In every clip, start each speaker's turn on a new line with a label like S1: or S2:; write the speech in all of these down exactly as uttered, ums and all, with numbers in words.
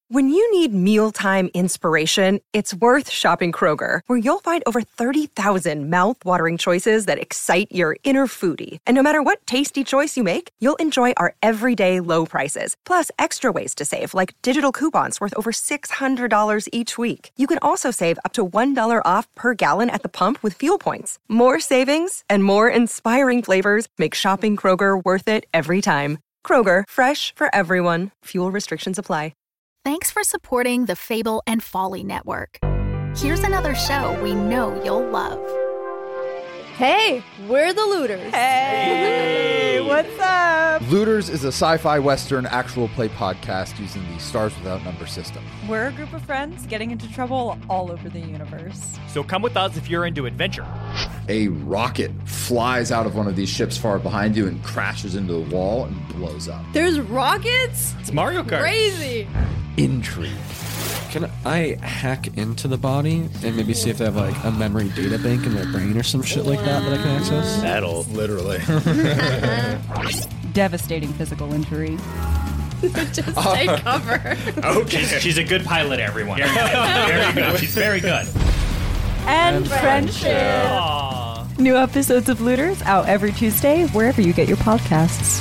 S1: When you need mealtime inspiration, it's worth shopping Kroger, where you'll find over thirty thousand mouth-watering choices that excite your inner foodie. And no matter what tasty choice you make, you'll enjoy our everyday low prices, plus extra ways to save, like digital coupons worth over six hundred dollars each week. You can also save up to one dollar off per gallon at the pump with fuel points. More savings and more inspiring flavors make shopping Kroger worth it every time. Kroger, fresh for everyone. Fuel restrictions apply.
S2: Thanks for supporting the Fable and Folly Network. Here's another show we know you'll love.
S3: Hey, we're the Looters.
S4: Hey, what's up?
S5: Looters is a sci-fi western actual play podcast using the Stars Without Number system.
S4: We're a group of friends getting into trouble all over the universe.
S6: So come with us if you're into adventure.
S5: A rocket flies out of one of these ships far behind you and crashes into the wall and blows up.
S3: There's rockets?
S6: It's Mario Kart.
S3: Crazy.
S5: Intrigue.
S7: Can I hack into the body and maybe see if they have like a memory data bank in their brain or some shit like that that I can access?
S6: That'll
S5: literally.
S4: Devastating physical injury.
S3: Just take cover.
S6: Okay. She's, she's a good pilot, everyone. Very good. She's very good.
S4: And,
S3: And
S4: friendship.
S3: friendship.
S6: Aww.
S4: New episodes of Looters out every Tuesday, wherever you get your podcasts.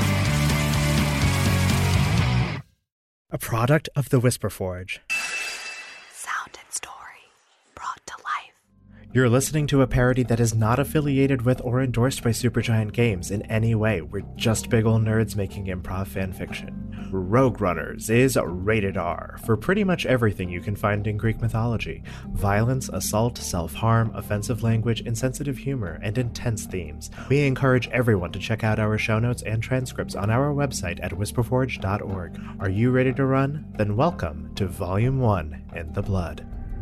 S8: A product of the Whisper Forge.
S2: Sound and story brought to life.
S8: You're listening to a parody that is not affiliated with or endorsed by Supergiant Games in any way. We're just big ol' nerds making improv fanfiction. Rogue Runners is rated R for pretty much everything you can find in Greek mythology. Violence, assault, self-harm, offensive language, insensitive humor, and intense themes. We encourage everyone to check out our show notes and transcripts on our website at whisper forge dot org. Are you ready to run? Then welcome to Volume one in the Blood.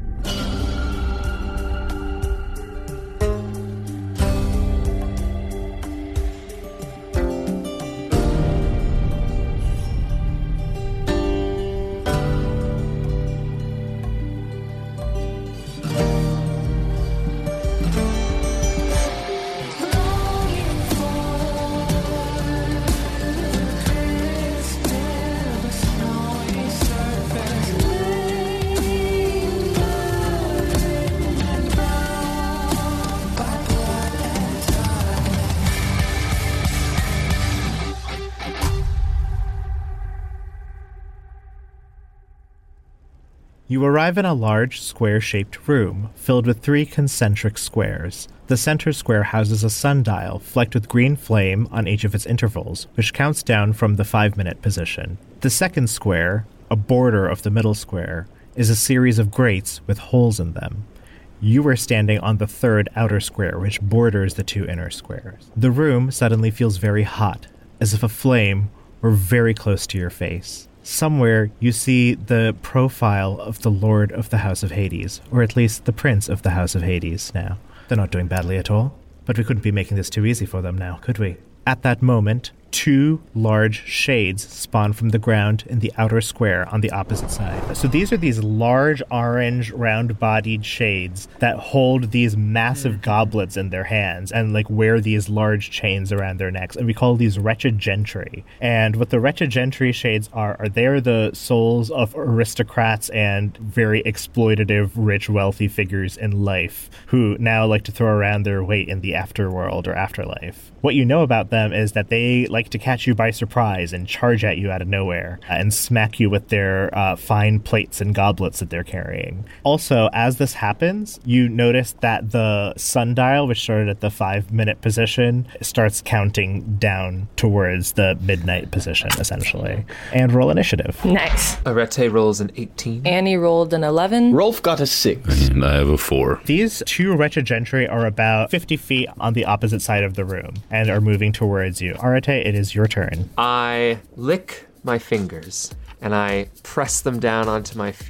S8: You arrive in a large, square-shaped room filled with three concentric squares. The center square houses a sundial flecked with green flame on each of its intervals, which counts down from the five-minute position. The second square, a border of the middle square, is a series of grates with holes in them. You are standing on the third outer square, which borders the two inner squares. The room suddenly feels very hot, as if a flame were very close to your face. Somewhere, you see the profile of the Lord of the House of Hades, or at least the Prince of the House of Hades now. They're not doing badly at all, but we couldn't be making this too easy for them now, could we? At that moment, two large shades spawn from the ground in the outer square on the opposite side. So these are these large orange round-bodied shades that hold these massive goblets in their hands and like wear these large chains around their necks. And we call these wretched gentry. And what the wretched gentry shades are, are they're the souls of aristocrats and very exploitative, rich, wealthy figures in life who now like to throw around their weight in the afterworld or afterlife. What you know about them is that they like to catch you by surprise and charge at you out of nowhere uh, and smack you with their uh, fine plates and goblets that they're carrying. Also, as this happens, you notice that the sundial, which started at the five-minute position, starts counting down towards the midnight position, essentially. And roll initiative.
S3: Nice.
S9: Arete rolls an eighteen.
S3: Annie rolled an eleven.
S9: Rolf got a six.
S10: And I have a four.
S8: These two wretched gentry are about fifty feet on the opposite side of the room and are moving towards you. Arete, it is your turn.
S9: I lick my fingers and I press them down onto my feet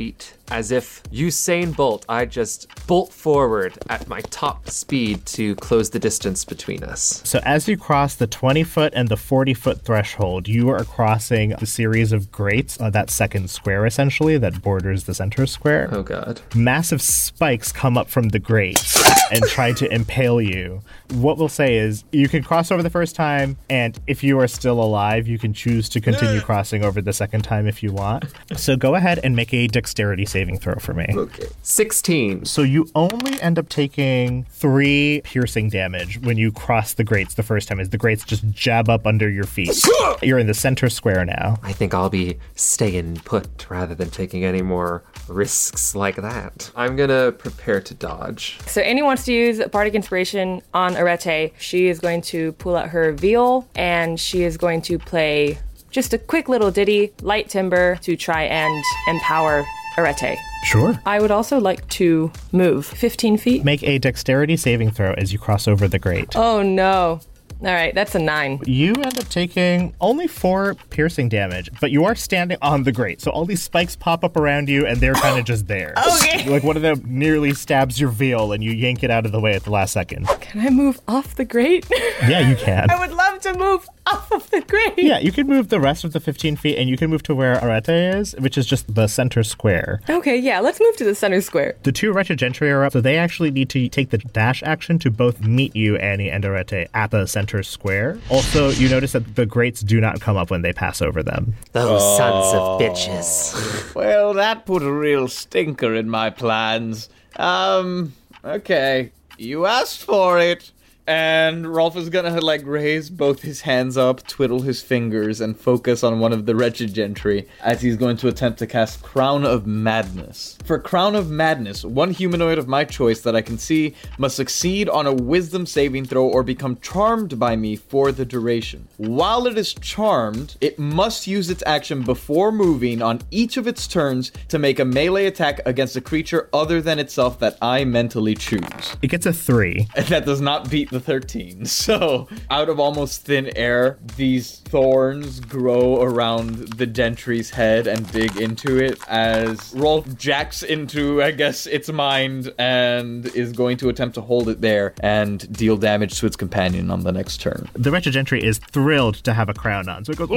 S9: As if Usain Bolt, I just bolt forward at my top speed to close the distance between us.
S8: So as you cross the twenty-foot and the forty-foot threshold, you are crossing a series of grates, uh, that second square, essentially, that borders the center square.
S9: Oh, God.
S8: Massive spikes come up from the grates and try to impale you. What we'll say is you can cross over the first time, and if you are still alive, you can choose to continue crossing over the second time if you want. So go ahead and make a dexterity saving throw for me.
S9: Okay. sixteen.
S8: So you only end up taking three piercing damage when you cross the grates the first time, as the grates just jab up under your feet. You're in the center square now.
S9: I think I'll be staying put rather than taking any more risks like that. I'm gonna prepare to dodge.
S3: So Annie wants to use Bardic Inspiration on Arete. She is going to pull out her viol, and she is going to play just a quick little ditty, Light Timber, to try and empower Arete.
S8: Sure.
S3: I would also like to move fifteen feet.
S8: Make a dexterity saving throw as you cross over the grate.
S3: Oh no. All right, that's a nine.
S8: You end up taking only four piercing damage, but you are standing on the grate. So all these spikes pop up around you, and they're kind of just there.
S3: Okay.
S8: Like one of them nearly stabs your veil, and you yank it out of the way at the last second.
S3: Can I move off the grate?
S8: Yeah, you can.
S3: I would love to move off of the grate.
S8: Yeah, you can move the rest of the fifteen feet, and you can move to where Arete is, which is just the center square.
S3: Okay, yeah, let's move to the center square.
S8: The two Wretched Gentry are up, so they actually need to take the dash action to both meet you, Annie and Arete, at the center square. Also, you notice that the grates do not come up when they pass over them.
S9: Those oh. sons of bitches.
S10: Well, that put a real stinker in my plans. Um, okay. You asked for it. And Rolf is gonna, like, raise both his hands up, twiddle his fingers, and focus on one of the Wretched Gentry as he's going to attempt to cast Crown of Madness. For Crown of Madness, one humanoid of my choice that I can see must succeed on a Wisdom saving throw or become charmed by me for the duration. While it is charmed, it must use its action before moving on each of its turns to make a melee attack against a creature other than itself that I mentally choose.
S8: It gets a three.
S10: And that does not beat the thirteen. So, out of almost thin air, these thorns grow around the Gentry's head and dig into it as Rolf jacks into, I guess, its mind and is going to attempt to hold it there and deal damage to its companion on the next turn.
S8: The Wretched Gentry is thrilled to have a crown on, so it goes,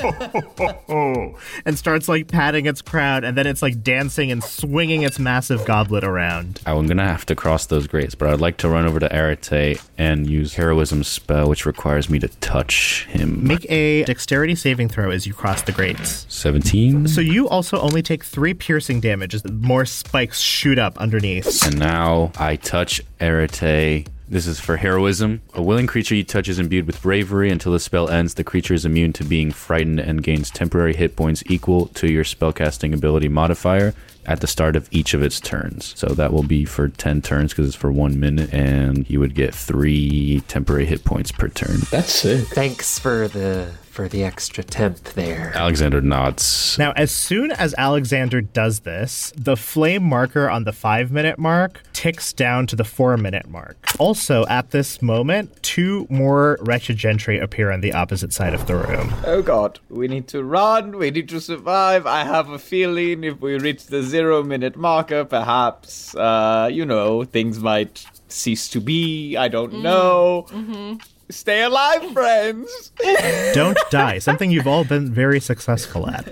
S8: oh, and starts, like, patting its crown, and then it's, like, dancing and swinging its massive goblet around.
S11: I'm gonna have to cross those grates, but I'd like to run over to Arete and use Heroism spell, which requires me to touch him.
S8: Make a dexterity saving throw as you cross the grates.
S11: seventeen.
S8: So you also only take three piercing damage as more spikes shoot up underneath.
S11: And now I touch Arete. This is for Heroism. A willing creature you touch is imbued with bravery. Until the spell ends, the creature is immune to being frightened and gains temporary hit points equal to your spellcasting ability modifier at the start of each of its turns. So that will be for ten turns because it's for one minute, and you would get three temporary hit points per turn.
S10: That's sick.
S9: Thanks for the for the extra temp there.
S11: Alexander nods.
S8: Now, as soon as Alexander does this, the flame marker on the five minute mark ticks down to the four minute mark. Also, at this moment, two more Wretched Gentry appear on the opposite side of the room.
S10: Oh god, we need to run, we need to survive. I have a feeling if we reach the zero minute marker, perhaps, uh, you know, things might cease to be. I don't mm. know. Mm-hmm. Stay alive, friends!
S8: Don't die. Something you've all been very successful at.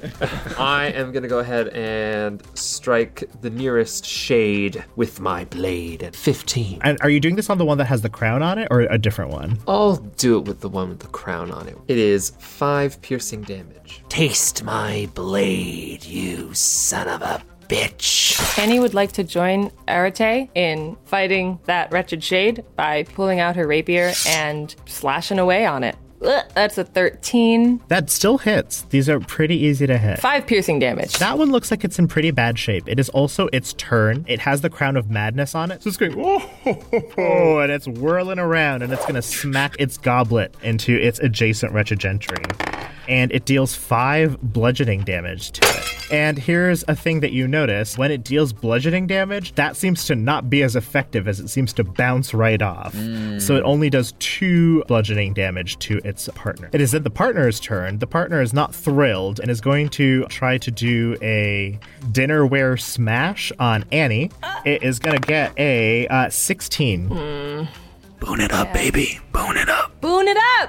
S9: I am going to go ahead and strike the nearest shade with my blade at fifteen.
S8: And are you doing this on the one that has the crown on it, or a different one?
S9: I'll do it with the one with the crown on it. It is five piercing damage. Taste my blade, you son of a bitch.
S3: Annie would like to join Arete in fighting that wretched shade by pulling out her rapier and slashing away on it. Ugh, that's a thirteen.
S8: That still hits. These are pretty easy to hit.
S3: Five piercing damage.
S8: That one looks like it's in pretty bad shape. It is also its turn. It has the Crown of Madness on it. So it's going, oh, ho, ho, ho, and it's whirling around, and it's going to smack its goblet into its adjacent Wretched Gentry. And it deals five bludgeoning damage to it. And here's a thing that you notice. When it deals bludgeoning damage, that seems to not be as effective as it seems to bounce right off. Mm. So it only does two bludgeoning damage to its its partner. It is then the partner's turn. The partner is not thrilled and is going to try to do a dinnerware smash on Annie. It is going to get a uh, sixteen.
S3: Mm.
S11: Boon it up, baby. Boon it up.
S3: Boon it up!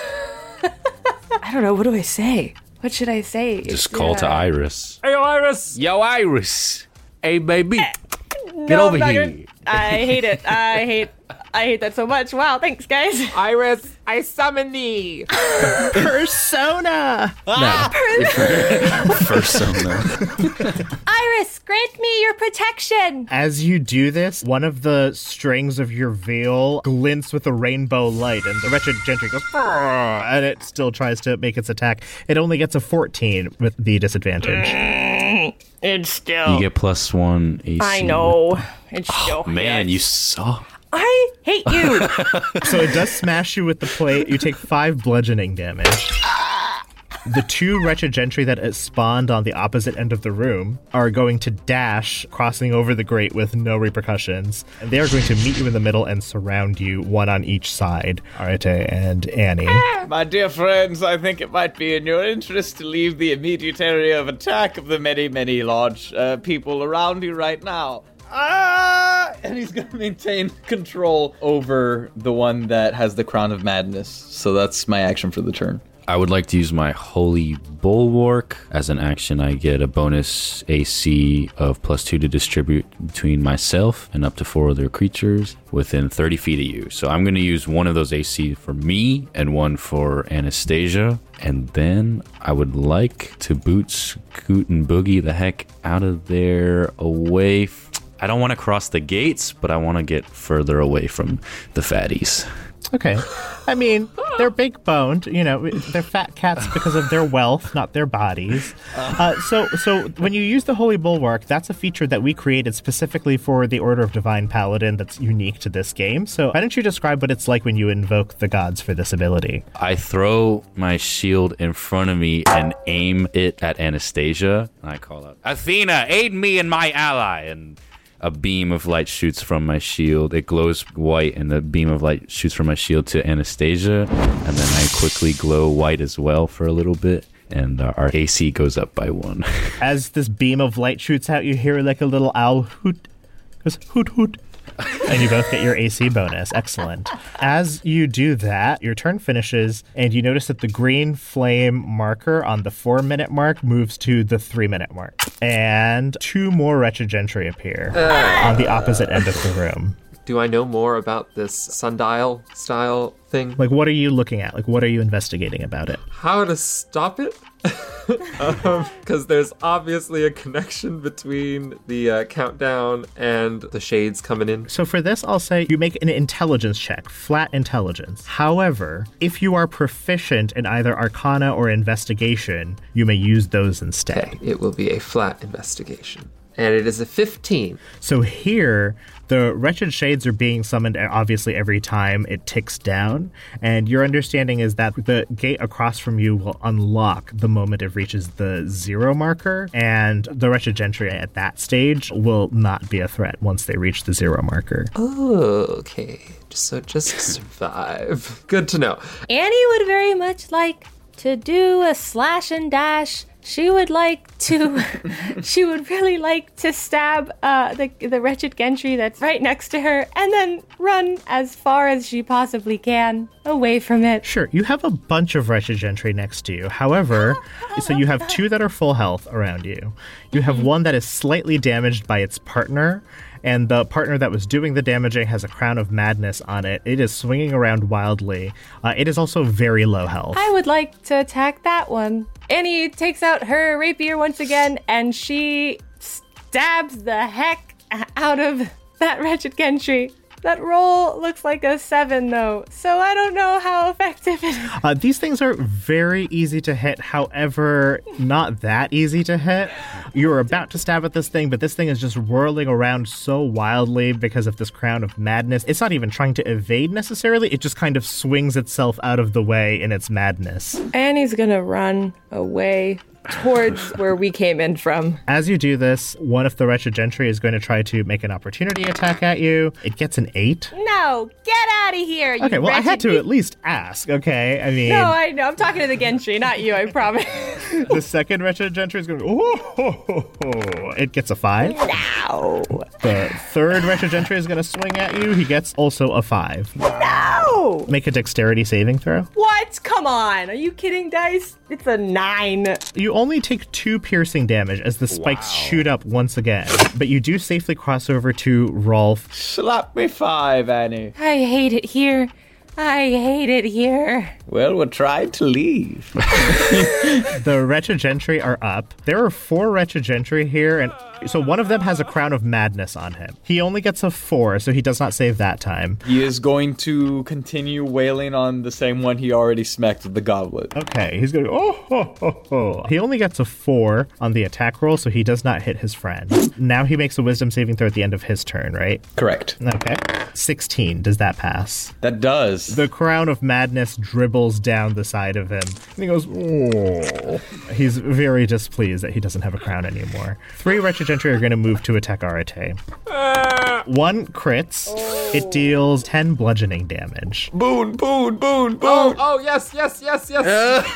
S3: I don't know. What do I say? What should I say?
S11: Just
S3: It's,
S11: call
S3: uh,
S11: to Iris.
S6: Hey, Iris.
S11: Yo, Iris. Hey, baby.
S3: No,
S11: Get over
S3: I'm not
S11: here.
S3: gonna- I hate it. I hate I hate that so much. Wow, thanks, guys.
S9: Iris, I summon thee.
S8: Persona!
S11: No. Persona.
S3: Iris, grant me your protection.
S8: As you do this, one of the strings of your veil glints with a rainbow light, and the wretched gentry goes, "Arr!" and it still tries to make its attack. It only gets a fourteen with the disadvantage.
S3: Mm, it's still.
S11: You get plus one A C.
S3: I know. It's still.
S11: Oh, man, you saw.
S3: I hate you.
S8: So it does smash you with the plate. You take five bludgeoning damage. The two wretched gentry that is spawned on the opposite end of the room are going to dash, crossing over the grate with no repercussions. And they are going to meet you in the middle and surround you, one on each side, Arete and Annie.
S10: My dear friends, I think it might be in your interest to leave the immediate area of attack of the many, many large uh, people around you right now. Ah! And he's going to maintain control over the one that has the Crown of Madness. So that's my action for the turn.
S11: I would like to use my Holy Bulwark. As an action, I get a bonus A C of plus two to distribute between myself and up to four other creatures within thirty feet of you. So I'm going to use one of those A C for me and one for Anastasia. And then I would like to boot Scoot and Boogie the heck out of there, away. F- I don't want to cross the gates, but I want to get further away from the fatties.
S8: Okay. I mean, they're big boned, you know, they're fat cats because of their wealth, not their bodies. Uh, so so when you use the Holy Bulwark, that's a feature that we created specifically for the Order of Divine Paladin that's unique to this game. So why don't you describe what it's like when you invoke the gods for this ability?
S11: I throw my shield in front of me and aim it at Anastasia. I call out, Athena, aid me and my ally. And a beam of light shoots from my shield. It glows white, and the beam of light shoots from my shield to Anastasia. And then I quickly glow white as well for a little bit. And uh, our A C goes up by one.
S8: As this beam of light shoots out, you hear like a little owl hoot. Goes hoot hoot. And you both get your A C bonus. Excellent. As you do that, your turn finishes, and you notice that the green flame marker on the four-minute mark moves to the three-minute mark. And two more wretched gentry appear uh, on the opposite end of the room.
S9: Do I know more about this sundial style thing?
S8: Like, what are you looking at? Like, what are you investigating about it?
S9: How to stop it? Because um, there's obviously a connection between the uh, countdown and the shades coming in.
S8: So for this, I'll say you make an intelligence check, flat intelligence. However, if you are proficient in either Arcana or Investigation, you may use those instead.
S9: Okay, it will be a flat investigation. And it is a fifteen.
S8: So here, the wretched shades are being summoned obviously every time it ticks down. And your understanding is that the gate across from you will unlock the moment it reaches the zero marker. And the wretched gentry at that stage will not be a threat once they reach the zero marker.
S9: Oh, okay. So just survive. Good to know.
S3: Annie would very much like to do a slash and dash. She would like to, she would really like to stab uh, the the wretched gentry that's right next to her and then run as far as she possibly can away from it.
S8: Sure, you have a bunch of wretched gentry next to you. However, so you have two that are full health around you. You have one that is slightly damaged by its partner, and the partner that was doing the damaging has a Crown of Madness on it. It is swinging around wildly. Uh, it is also very low health.
S3: I would like to attack that one. Annie takes out her rapier once again, and she stabs the heck out of that wretched gentry. That roll looks like a seven, though, so I don't know how effective it is.
S8: Uh, these things are very easy to hit, however, not that easy to hit. You're about to stab at this thing, but this thing is just whirling around so wildly because of this Crown of Madness. It's not even trying to evade necessarily, it just kind of swings itself out of the way in its madness.
S3: Annie's gonna run away towards where we came in from.
S8: As you do this, one of the Wretched Gentry is going to try to make an opportunity attack at you. It gets an eight.
S3: No, get out of here. You
S8: Okay, well, I had to
S3: wretched-
S8: at least ask, okay? I mean,
S3: No, I know. I'm talking to the Gentry, not you, I promise.
S8: the second Wretched Gentry is going to oh, ho, ho, ho. It gets a five.
S3: No.
S8: The third Wretched Gentry is going to swing at you. He gets also a five.
S3: No!
S8: Make a dexterity saving throw.
S3: What? Come on. Are you kidding, Dice? It's a nine.
S8: You only take two piercing damage as the spikes shoot up once again, but you do safely cross over to Rolf.
S10: Slap me five, Annie.
S3: I hate it here. I hate it here.
S10: Well, we're trying to leave.
S8: The Wretched Gentry are up. There are four Wretched Gentry here, and so one of them has a Crown of Madness on him. He only gets a four, so he does not save that time.
S10: He is going to continue wailing on the same one he already smacked with the goblet.
S8: Okay, he's going to oh ho, ho, ho. He only gets a four on the attack roll, so he does not hit his friend. Now he makes a wisdom saving throw at the end of his turn, right?
S10: Correct.
S8: Okay. sixteen, does that pass?
S10: That does.
S8: The Crown of Madness dribbles down the side of him, and he goes, oh. He's very displeased that he doesn't have a crown anymore. Three Wretched Gentry are going to move to attack Arate. One crits. It deals ten bludgeoning damage.
S10: Boon, boon, boon, boon.
S9: Oh, oh, yes, yes, yes, yes.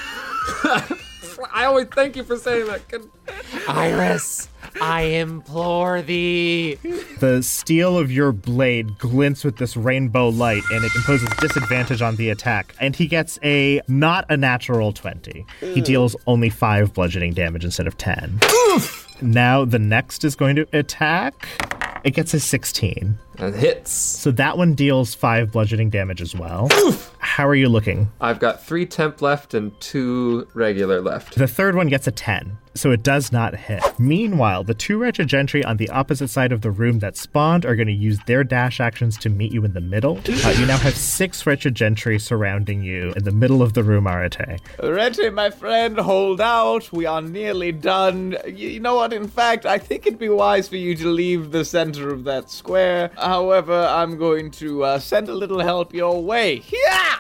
S9: I always thank you for saying that. Good. Iris, I implore thee.
S8: The steel of your blade glints with this rainbow light, and it imposes disadvantage on the attack. And he gets a not a natural twenty. He deals only five bludgeoning damage instead of ten.
S9: Oof!
S8: Now the next is going to attack. It gets a sixteen.
S9: That hits.
S8: So that one deals five bludgeoning damage as well. Oof. How are you looking?
S9: I've got three temp left and two regular left.
S8: The third one gets a ten, so it does not hit. Meanwhile, the two Wretched Gentry on the opposite side of the room that spawned are going to use their dash actions to meet you in the middle. Uh, you now have six Wretched Gentry surrounding you in the middle of the room, Arate.
S10: Arate, my friend, hold out. We are nearly done. You, you know what? In fact, I think it'd be wise for you to leave the center of that square. However, I'm going to uh, send a little help your way. Yeah!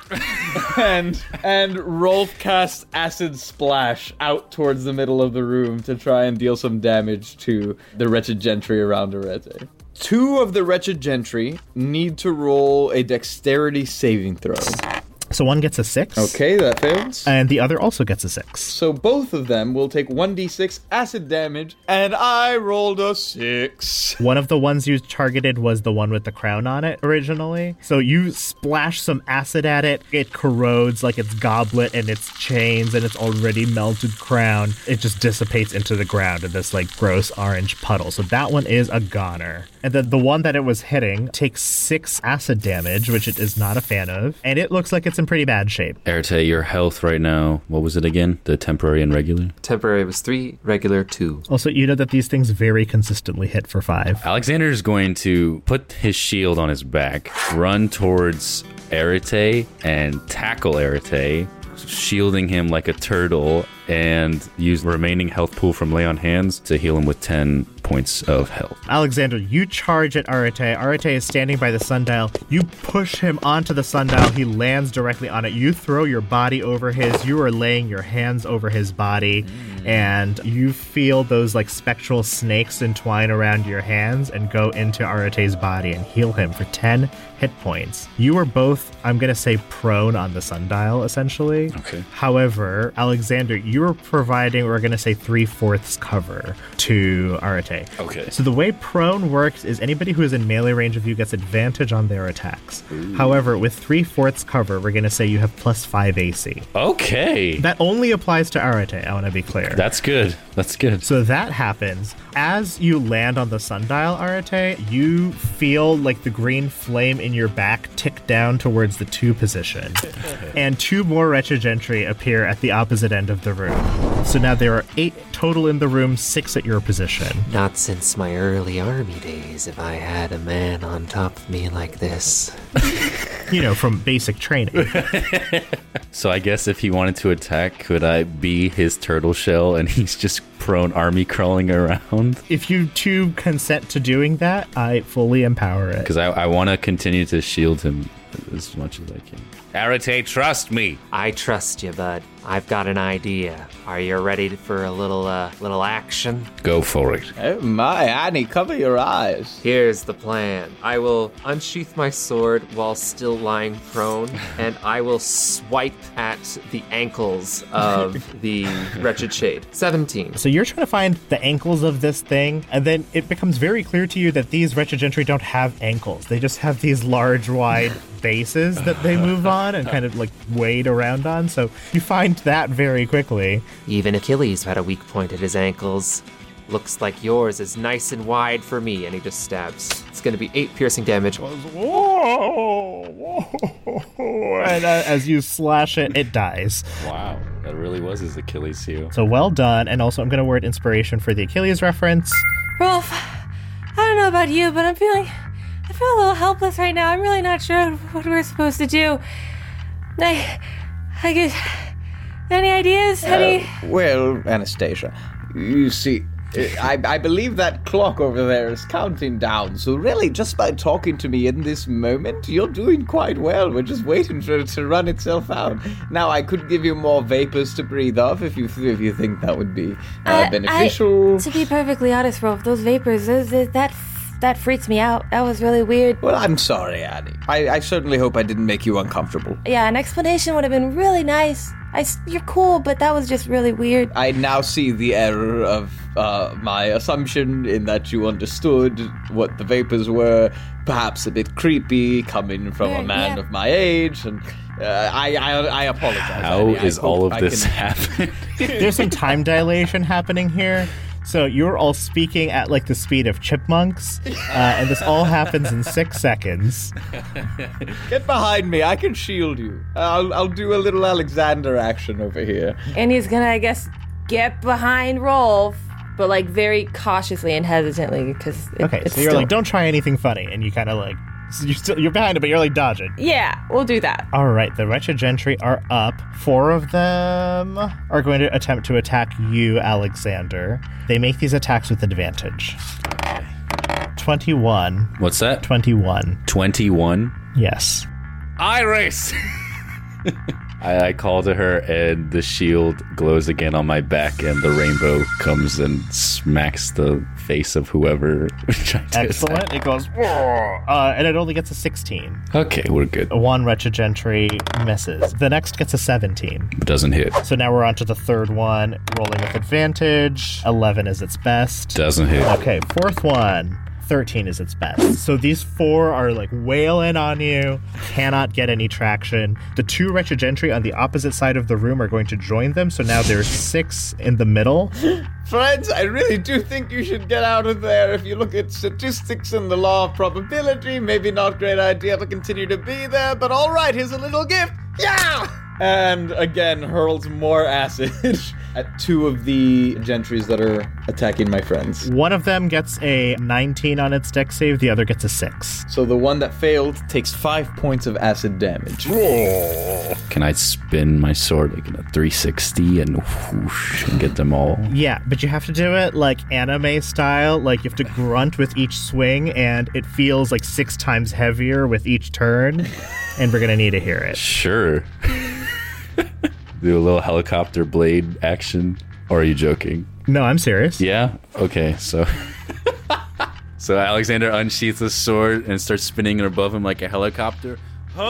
S10: and and Rolf casts Acid Splash out towards the middle of the room to try and deal some damage to the Wretched Gentry around Arete. Two of the Wretched Gentry need to roll a dexterity saving throw.
S8: So one gets a six.
S10: Okay, that fails.
S8: And the other also gets a six.
S10: So both of them will take one d six acid damage, and I rolled a six.
S8: One of the ones you targeted was the one with the crown on it originally. So you splash some acid at it. It corrodes like its goblet and its chains and its already melted crown. It just dissipates into the ground in this like gross orange puddle. So that one is a goner. And then the one that it was hitting takes six acid damage, which it is not a fan of. And it looks like it's in pretty bad shape.
S11: Arate, your health right now, what was it again? The temporary and regular?
S9: Temporary was three, regular two.
S8: Also, you know that these things very consistently hit for five.
S11: Alexander's going to put his shield on his back, run towards Arate and tackle Arate, shielding him like a turtle, and use the remaining health pool from Lay on Hands to heal him with ten points of health.
S8: Alexander, you charge at Arate. Arate is standing by the sundial. You push him onto the sundial. He lands directly on it. You throw your body over his. You are laying your hands over his body, mm. and you feel those like spectral snakes entwine around your hands and go into Arate's body and heal him for ten hit points. You are both, I'm going to say, prone on the sundial, essentially.
S11: Okay.
S8: However, Alexander, you are providing, we're going to say, three-fourths cover to Arate.
S11: Okay.
S8: So the way prone works is anybody who is in melee range of you gets advantage on their attacks. Ooh. However, with three-fourths cover, we're going to say you have plus five A C.
S11: Okay.
S8: That only applies to Arate, I want to be clear.
S11: That's good. That's good.
S8: So that happens. As you land on the sundial, Arate, you feel like the green flame in your back tick down towards the two position. And two more Wretched Gentry appear at the opposite end of the room. So now there are eight total in the room, six at your position.
S9: Not since my early army days have I had a man on top of me like this.
S8: You know, from basic training.
S11: So I guess if he wanted to attack, could I be his turtle shell and he's just prone army crawling around?
S8: If you two consent to doing that, I fully empower it.
S11: Because I, I want to continue to shield him as much as I can. Arate, trust me.
S9: I trust you, bud. I've got an idea. Are you ready for a little, uh, little action?
S11: Go for it.
S10: Oh my, Annie, cover your eyes.
S9: Here's the plan. I will unsheath my sword while still lying prone, and I will swipe at the ankles of the Wretched Shade. seventeen.
S8: So you're trying to find the ankles of this thing, and then it becomes very clear to you that these Wretched Gentry don't have ankles. They just have these large, wide bases that they move on and kind of like wade around on. So you find that very quickly.
S9: Even Achilles had a weak point at his ankles. Looks like yours is nice and wide for me, and he just stabs. It's going to be eight piercing damage.
S8: Whoa, whoa. And uh, as you slash it, it dies.
S11: Wow, that really was his Achilles heel.
S8: So well done. And also, I'm going to word inspiration for the Achilles reference.
S3: Rolf, I don't know about you, but I'm feeling, I feel a little helpless right now. I'm really not sure what we're supposed to do. I, I guess, any ideas? Any?
S10: Uh, well, Anastasia, you see, I, I believe that clock over there is counting down, so really, just by talking to me in this moment, you're doing quite well. We're just waiting for it to run itself out. Now, I could give you more vapors to breathe off if you if you think that would be uh,
S3: I,
S10: beneficial.
S3: I, to be perfectly honest, Rolf, those vapors, those, that that freaks me out. That was really weird.
S10: Well, I'm sorry, Annie. I, I certainly hope I didn't make you uncomfortable.
S3: Yeah, an explanation would have been really nice. I, you're cool, but that was just really weird.
S10: I now see the error of uh, my assumption in that you understood what the vapors were, perhaps a bit creepy coming from
S3: Yeah,
S10: a man
S3: yeah.
S10: of my age, and uh, I, I I apologize.
S11: How
S10: Annie. I
S11: is all
S10: hope
S11: of
S10: I
S11: this
S10: can-
S11: happening?
S8: There's some time dilation happening here. So you're all speaking at like the speed of chipmunks, uh, and this all happens in six seconds.
S10: Get behind me. I can shield you. I'll I'll do a little Alexander action over here.
S3: And he's gonna, I guess, get behind Rolf, but like very cautiously and hesitantly because it,
S8: Okay,
S3: it's
S8: so you're
S3: still...
S8: like, don't try anything funny, and you kind of like, so you're still you're behind it, but you're like dodging.
S3: Yeah, we'll do that.
S8: All right, the Wretched Gentry are up. Four of them are going to attempt to attack you, Alexander. They make these attacks with advantage. twenty-one.
S11: What's that?
S8: twenty-one.
S11: twenty-one?
S8: Yes.
S11: Iris! I, I call to her, and the shield glows again on my back, and the rainbow comes and smacks the face of whoever tried to
S8: Excellent.
S11: attack.
S8: It goes, "Whoa," uh, and it only gets a sixteen.
S11: Okay, we're good.
S8: One Wretched Gentry misses. The next gets a seventeen.
S11: Doesn't hit.
S8: So now we're on to the third one, rolling with advantage. eleven is its best.
S11: Doesn't hit.
S8: Okay, fourth one. thirteen is its best. So these four are like wailing on you, cannot get any traction. The two Wretched Gentry on the opposite side of the room are going to join them, so now there's six in the middle.
S10: Friends, I really do think you should get out of there. If you look at statistics and the law of probability, maybe not a great idea to continue to be there, but all right, here's a little gift. Yeah! And again, hurls more acid at two of the gentries that are attacking my friends.
S8: One of them gets a nineteen on its dex save, the other gets a six.
S10: So the one that failed takes five points of acid damage.
S11: Can I spin my sword like in a three sixty and whoosh and get them all?
S8: Yeah, but you have to do it like anime style. Like you have to grunt with each swing, and it feels like six times heavier with each turn. And we're gonna need to hear it.
S11: Sure. Do a little helicopter blade action. Or are you joking?
S8: No, I'm serious.
S11: Yeah? Okay, so... so Alexander unsheaths the sword and starts spinning it above him like a helicopter.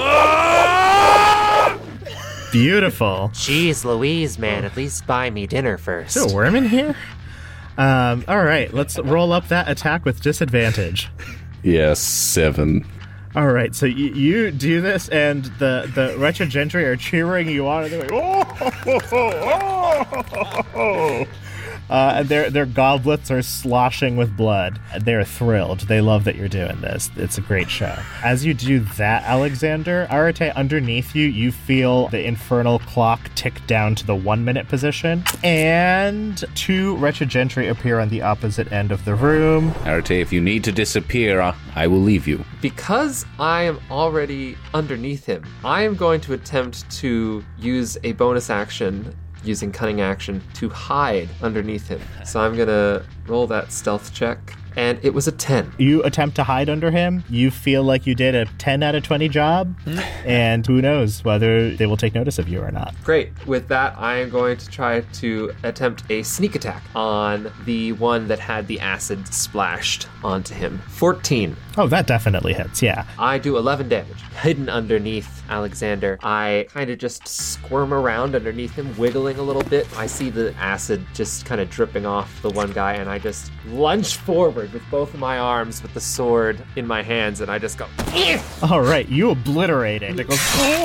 S8: Beautiful.
S9: Jeez Louise, man, at least buy me dinner first.
S8: Is there a worm in here? Um, all right, let's roll up that attack with disadvantage.
S11: Yes, seven.
S8: All right, so you, you do this, and the, the Wretched Gentry are cheering you on, and they're like, oh, oh, oh, oh, oh. Uh, and their their goblets are sloshing with blood. They're thrilled. They love that you're doing this. It's a great show. As you do that, Alexander, Arate, underneath you, you feel the infernal clock tick down to the one-minute position, and two Wretched Gentry appear on the opposite end of the room.
S11: Arate, if you need to disappear, uh, I will leave you.
S9: Because I am already underneath him, I am going to attempt to use a bonus action using cunning action to hide underneath him. So I'm gonna roll that stealth check. And it was a ten.
S8: You attempt to hide under him. You feel like you did a ten out of twenty job. And who knows whether they will take notice of you or not.
S9: Great. With that, I am going to try to attempt a sneak attack on the one that had the acid splashed onto him. fourteen.
S8: Oh, that definitely hits, yeah.
S9: I do eleven damage. Hidden underneath Alexander, I kind of just squirm around underneath him, wiggling a little bit. I see the acid just kind of dripping off the one guy, and I just lunge forward with both of my arms with the sword in my hands, and I just go, "Eh!"
S8: All right, you obliterate it. It goes,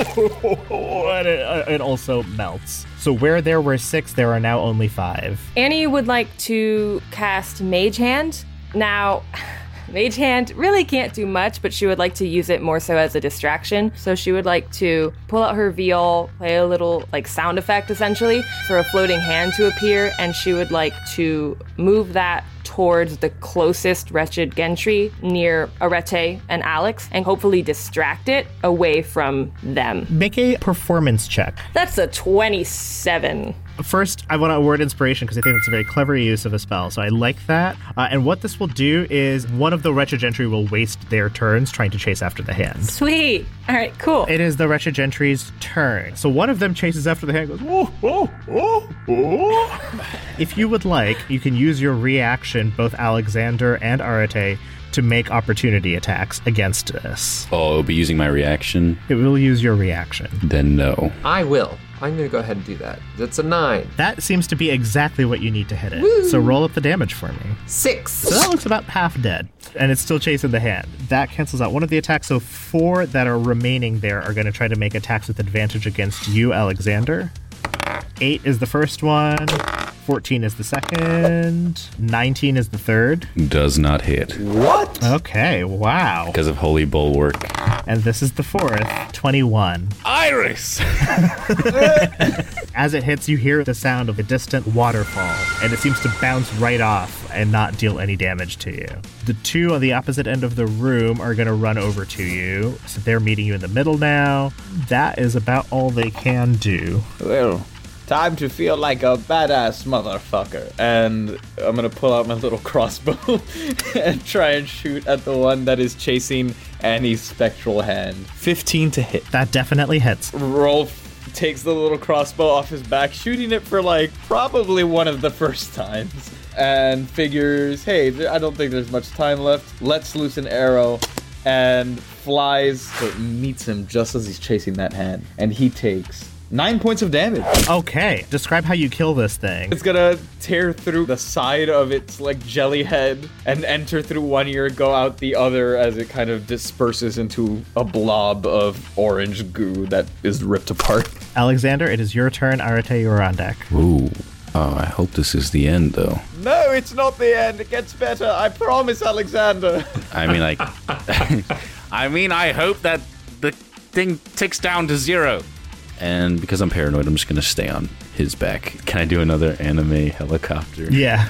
S8: and it, it also melts. So where there were six, there are now only five.
S3: Annie would like to cast Mage Hand. Now, Mage Hand really can't do much, but she would like to use it more so as a distraction. So she would like to pull out her viol, play a little like sound effect essentially for a floating hand to appear, and she would like to move that towards the closest wretched Gentry near Arete and Alex and hopefully distract it away from them.
S8: Make a performance check.
S3: That's a twenty-seven.
S8: First, I want to award inspiration because I think that's a very clever use of a spell, so I like that. Uh, and what this will do is one of the Wretched Gentry will waste their turns trying to chase after the hand.
S3: Sweet. All right, cool.
S8: It is the Wretched Gentry's turn. So one of them chases after the hand and goes, oh, oh, oh, oh. If you would like, you can use your reaction, both Alexander and Arete, to make opportunity attacks against this.
S11: Oh, it'll be using my reaction?
S8: It will use your reaction.
S11: Then no.
S9: I will. I'm going to go ahead and do that. That's a nine.
S8: That seems to be exactly what you need to hit it.
S9: Woo!
S8: So roll up the damage for me.
S9: Six.
S8: So that looks about half dead. And it's still chasing the hand. That cancels out one of the attacks. So four that are remaining there are going to try to make attacks with advantage against you, Alexander. Eight is the first one. fourteen is the second. nineteen is the third.
S11: Does not hit.
S10: What?
S8: Okay, wow.
S11: Because of Holy Bulwark.
S8: And this is the fourth. twenty-one.
S11: Iris!
S8: As it hits, you hear the sound of a distant waterfall, and it seems to bounce right off and not deal any damage to you. The two on the opposite end of the room are going to run over to you, so they're meeting you in the middle now. That is about all they can do.
S10: Well, time to feel like a badass motherfucker. And I'm going to pull out my little crossbow and try and shoot at the one that is chasing Annie's spectral hand. fifteen to hit.
S8: That definitely hits.
S10: Rolf takes the little crossbow off his back, shooting it for like probably one of the first times, and figures, hey, I don't think there's much time left. Let's loose an arrow, and flies. So it meets him just as he's chasing that hand, and he takes nine points of damage.
S8: Okay, describe how you kill this thing.
S10: It's gonna tear through the side of its like jelly head and enter through one ear, go out the other as it kind of disperses into a blob of orange goo that is ripped apart.
S8: Alexander, it is your turn. Arete, you're on deck.
S11: Ooh. Oh, I hope this is the end, though.
S10: No, it's not the end. It gets better. I promise, Alexander.
S11: I mean, like... I mean, I hope that the thing ticks down to zero. And because I'm paranoid, I'm just going to stay on his back. Can I do another anime helicopter?
S8: Yeah.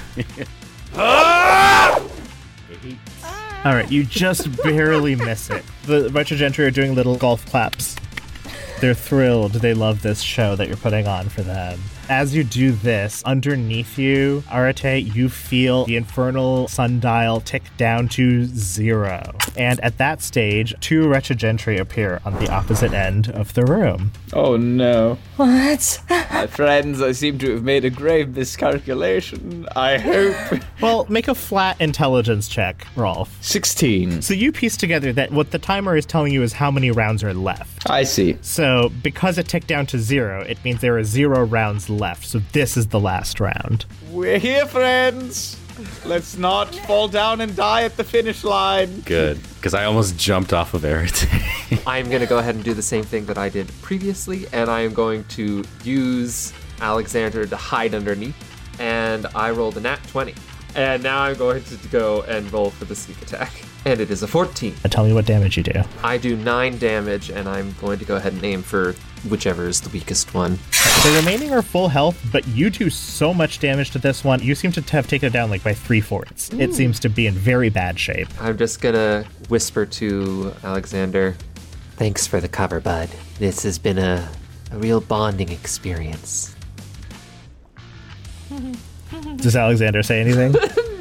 S8: All right, you just barely miss it. The Wretched Gentry are doing little golf claps. They're thrilled. They love this show that you're putting on for them. As you do this, underneath you, Arete, you feel the infernal sundial tick down to zero. And at that stage, two Wretched Gentry appear on the opposite end of the room.
S10: Oh no.
S3: What?
S10: My friends, I seem to have made a grave miscalculation. I hope.
S8: Well, make a flat intelligence check, Rolf.
S10: sixteen.
S8: So you piece together that what the timer is telling you is how many rounds are left.
S10: I see.
S8: So because it ticked down to zero, it means there are zero rounds left. So this is the last round.
S10: We're here, friends. Let's not fall down and die at the finish line.
S11: Good, because I almost jumped off of Arete.
S9: I'm going to go ahead and do the same thing that I did previously, and I am going to use Alexander to hide underneath, and I rolled a nat twenty. And now I'm going to go and roll for the sneak attack, and it is a fourteen.
S8: Tell me what damage you do.
S9: I do nine damage, and I'm going to go ahead and aim for whichever is the weakest one.
S8: The remaining are full health, but you do so much damage to this one. You seem to have taken it down like by three-fourths. Ooh. It seems to be in very bad shape.
S9: I'm just gonna whisper to Alexander, thanks for the cover, bud. This has been a, a real bonding experience.
S8: Does Alexander say anything?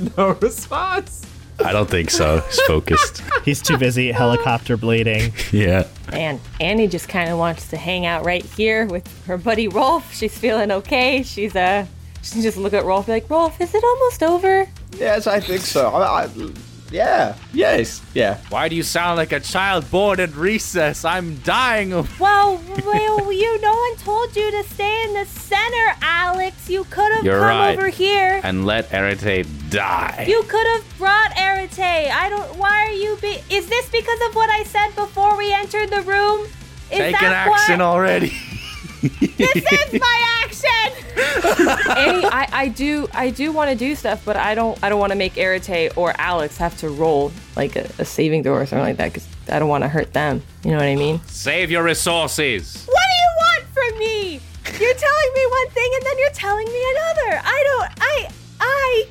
S10: No response.
S11: I don't think so. He's focused.
S8: He's too busy helicopter blading.
S11: Yeah.
S3: And Annie just kind of wants to hang out right here with her buddy Rolf. She's feeling okay. She's uh, she just look at Rolf and be like, Rolf, is it almost over?
S10: Yes, I think so. I, I, yeah. Yes. Yeah.
S11: Why do you sound like a child born at recess? I'm dying of...
S12: Well, well, you, no one told you to stay in the center, Alex. You could have
S11: You're
S12: come
S11: right.
S12: over here.
S11: And let Arete die.
S12: You could have brought Arete. I don't, why are you be, is this because of what I said before we entered the room? Is
S11: Take an
S12: that
S11: action
S12: what?
S11: already.
S12: This is my action!
S3: Annie, I, I do I do want to do stuff, but I don't I don't want to make Arete or Alex have to roll like a, a saving throw or something like that because I don't want to hurt them. You know what I mean?
S11: Save your resources.
S12: What do you want from me? You're telling me one thing and then you're telling me another. I don't, I, I,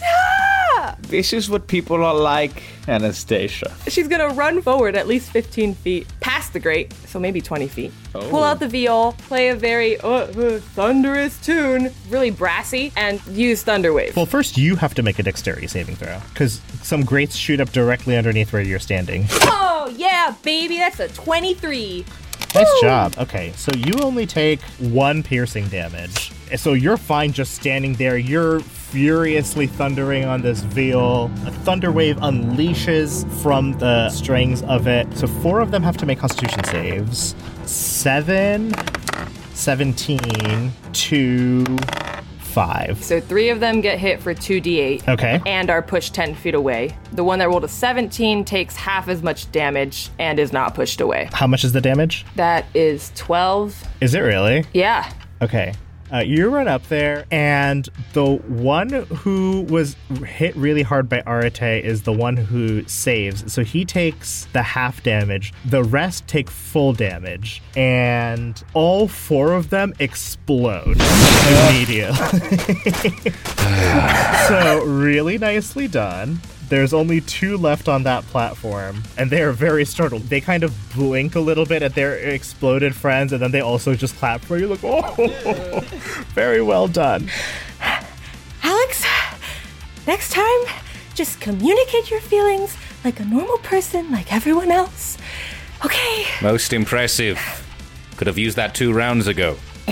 S12: ah!
S10: This is what people are like, Anastasia.
S3: She's gonna run forward at least fifteen feet past the grate, so maybe twenty feet.
S10: Oh.
S3: Pull out the viol, play a very uh, uh, thunderous tune, really brassy, and use Thunder Wave.
S8: Well, first you have to make a dexterity saving throw, because some grates shoot up directly underneath where you're standing.
S12: Oh, yeah, baby, that's a twenty-three.
S8: Nice
S12: Woo!
S8: job. Okay, so you only take one piercing damage. So you're fine just standing there. You're furiously thundering on this viol. A thunder wave unleashes from the strings of it. So four of them have to make constitution saves. Seven, seventeen, two, five.
S3: So three of them get hit for two d eight.
S8: Okay.
S3: And are pushed ten feet away. The one that rolled a seventeen takes half as much damage and is not pushed away.
S8: How much is the damage?
S3: That is twelve.
S8: Is it really?
S3: Yeah.
S8: Okay. Uh, you run up there, and the one who was hit really hard by Arete is the one who saves. So he takes the half damage. The rest take full damage, and all four of them explode immediately. So really nicely done. There's only two left on that platform, and they are very startled. They kind of blink a little bit at their exploded friends, and then they also just clap for you, like, oh, very well done.
S12: Alex, next time, just communicate your feelings like a normal person, like everyone else. Okay.
S11: Most impressive. Could have used that two rounds ago.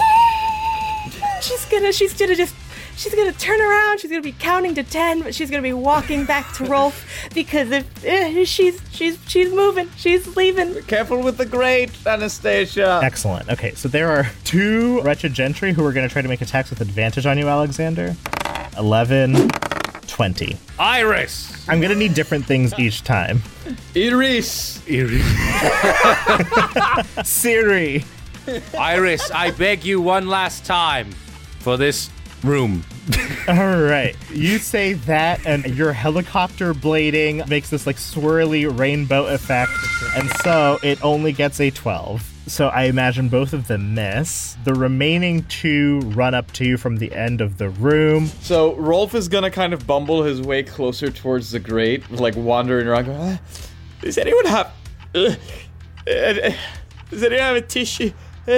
S3: She's gonna, she's gonna just, she's gonna turn around. She's gonna be counting to ten, but she's gonna be walking back to Rolf because if uh, she's, she's, she's moving, she's leaving.
S10: Be careful with the grate, Anastasia.
S8: Excellent. Okay, so there are two wretched gentry who are going to try to make attacks with advantage on you, Alexander. eleven, twenty.
S11: Iris!
S8: I'm going to need different things each time.
S10: Iris!
S11: Iris.
S8: Siri!
S11: Iris, I beg you one last time for this room.
S8: All right. You say that, and your helicopter blading makes this like swirly rainbow effect, and so it only gets a twelve. So I imagine both of them miss. The remaining two run up to you from the end of the room.
S10: So Rolf is gonna kind of bumble his way closer towards the grate, like wandering around. Going, ah, does anyone have? Uh, uh, does anyone have a tissue? Uh,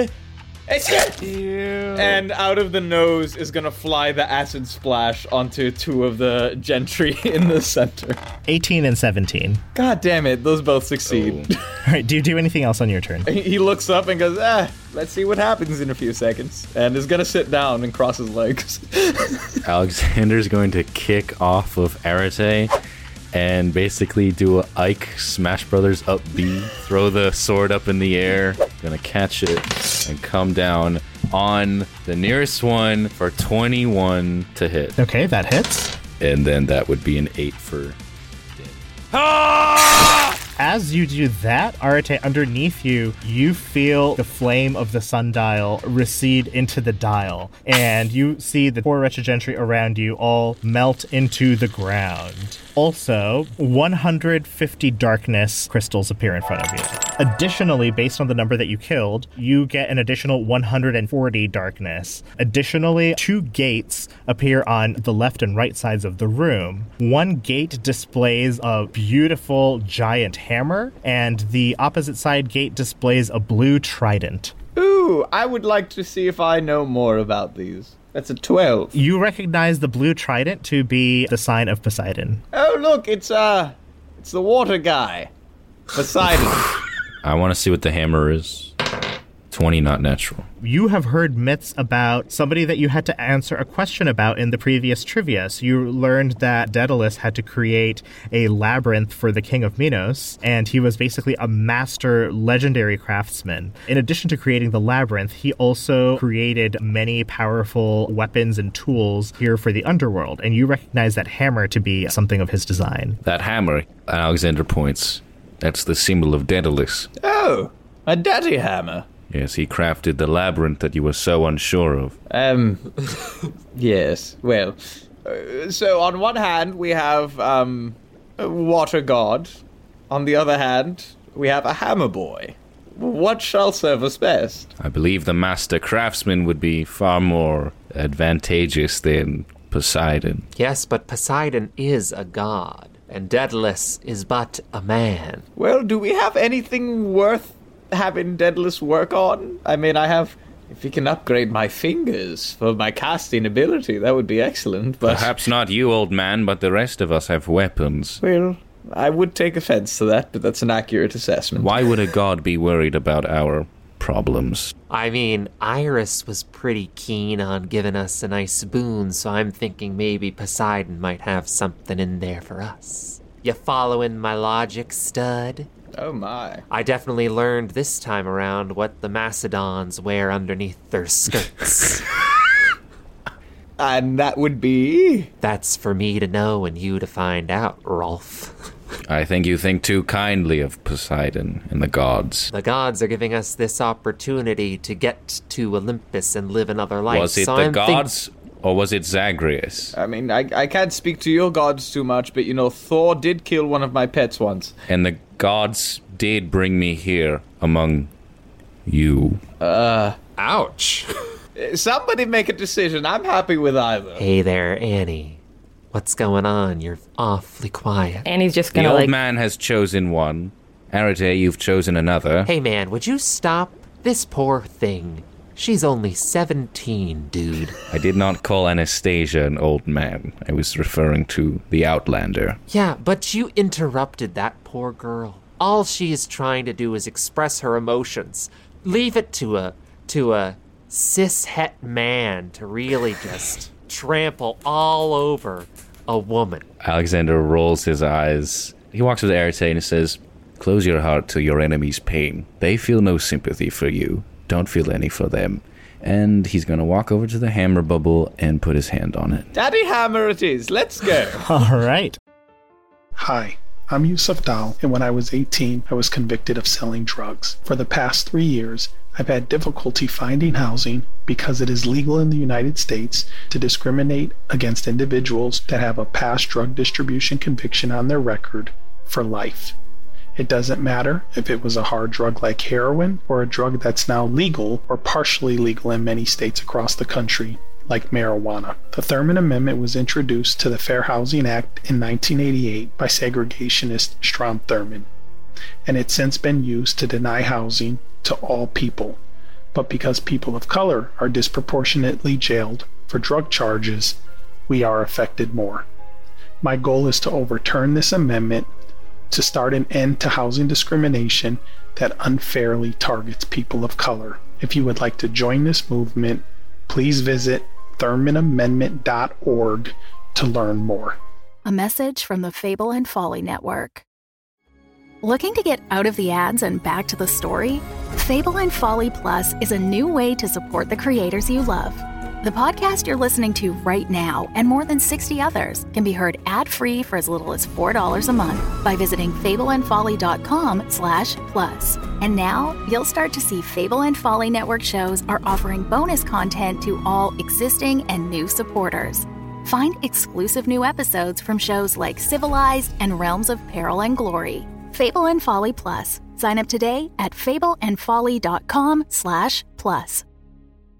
S10: And out of the nose is gonna fly the acid splash onto two of the gentry in the center.
S8: eighteen and seventeen.
S10: God damn it, those both succeed.
S8: Oh. All right, do you do anything else on your turn?
S10: He looks up and goes, ah, let's see what happens in a few seconds. And is gonna sit down and cross his legs.
S11: Alexander's going to kick off of Arete and basically do a Ike Smash Brothers up B, throw the sword up in the air, gonna catch it and come down on the nearest one for twenty-one to hit.
S8: Okay, that hits.
S11: And then that would be an eight for...
S8: As you do that, Arete, underneath you, you feel the flame of the sundial recede into the dial, and you see the poor wretched gentry around you all melt into the ground. Also, one hundred fifty darkness crystals appear in front of you. Additionally, based on the number that you killed, you get an additional one hundred forty darkness. Additionally, two gates appear on the left and right sides of the room. One gate displays a beautiful giant hammer, and the opposite side gate displays a blue trident.
S10: Ooh, I would like to see if I know more about these. That's a twelve.
S8: You recognize the blue trident to be the sign of Poseidon.
S10: Oh, look, it's, uh, it's the water guy. Poseidon.
S11: I want to see what the hammer is. twenty, not natural.
S8: You have heard myths about somebody that you had to answer a question about in the previous trivia. So you learned that Daedalus had to create a labyrinth for the king of Minos, and he was basically a master legendary craftsman. In addition to creating the labyrinth, he also created many powerful weapons and tools here for the underworld, and you recognize that hammer to be something of his design.
S11: That hammer, Alexander points, that's the symbol of Daedalus.
S10: Oh, a daddy hammer.
S11: Yes, he crafted the labyrinth that you were so unsure of.
S10: Um, yes, well, uh, so on one hand, we have, um, a water god. On the other hand, we have a hammer boy. What shall serve us best?
S11: I believe the master craftsman would be far more advantageous than Poseidon.
S9: Yes, but Poseidon is a god, and Daedalus is but a man.
S10: Well, do we have anything worth having Daedalus work on? I mean, I have... If he can upgrade my fingers for my casting ability, that would be excellent, but...
S11: Perhaps not you, old man, but the rest of us have weapons.
S10: Well, I would take offense to that, but that's an accurate assessment.
S11: Why would a god be worried about our problems?
S9: I mean, Iris was pretty keen on giving us a nice boon, so I'm thinking maybe Poseidon might have something in there for us. You following my logic, stud?
S10: Oh my.
S9: I definitely learned this time around what the Macedons wear underneath their skirts.
S10: And that would be?
S9: That's for me to know and you to find out, Rolf.
S11: I think you think too kindly of Poseidon and the gods.
S9: The gods are giving us this opportunity to get to Olympus and live another life.
S11: Was it
S9: so
S11: the
S9: I'm
S11: gods,
S9: think-
S11: or was it Zagreus?
S10: I mean, I, I can't speak to your gods too much, but you know, Thor did kill one of my pets once.
S11: And the gods did bring me here among you.
S10: Uh...
S9: Ouch.
S10: Somebody make a decision. I'm happy with either.
S9: Hey there, Annie. What's going on? You're awfully quiet.
S3: Annie's just
S11: The
S3: gonna
S11: old
S3: like...
S11: man has chosen one. Arete, you've chosen another.
S9: Hey man, would you stop? This poor thing. She's only seventeen, dude.
S11: I did not call Anastasia an old man. I was referring to the Outlander.
S9: Yeah, but you interrupted that poor girl. All she is trying to do is express her emotions. Leave it to a to a cis-het man to really just trample all over a woman.
S11: Alexander rolls his eyes. He walks with Arete and says, "Close your heart to your enemy's pain. They feel no sympathy for you. Don't feel any for them." And he's going to walk over to the hammer bubble and put his hand on it.
S10: Daddy hammer it is. Let's go.
S8: All right.
S13: Hi, I'm Yusuf Dal, and when I was eighteen, I was convicted of selling drugs. For the past three years, I've had difficulty finding housing because it is legal in the United States to discriminate against individuals that have a past drug distribution conviction on their record for life. It doesn't matter if it was a hard drug like heroin or a drug that's now legal or partially legal in many states across the country, like marijuana. The Thurman Amendment was introduced to the Fair Housing Act in nineteen eighty-eight by segregationist Strom Thurmond, and it's since been used to deny housing to all people. But because people of color are disproportionately jailed for drug charges, we are affected more. My goal is to overturn this amendment to start an end to housing discrimination that unfairly targets people of color. If you would like to join this movement, please visit thurman amendment dot org to learn more.
S2: A message from the Fable and Folly Network. Looking to get out of the ads and back to the story? Fable and Folly Plus is a new way to support the creators you love. The podcast you're listening to right now and more than sixty others can be heard ad-free for as little as four dollars a month by visiting fableandfolly.com slash plus. And now you'll start to see Fable and Folly Network shows are offering bonus content to all existing and new supporters. Find exclusive new episodes from shows like Civilized and Realms of Peril and Glory. Fable and Folly Plus. Sign up today at fableandfolly.com slash plus.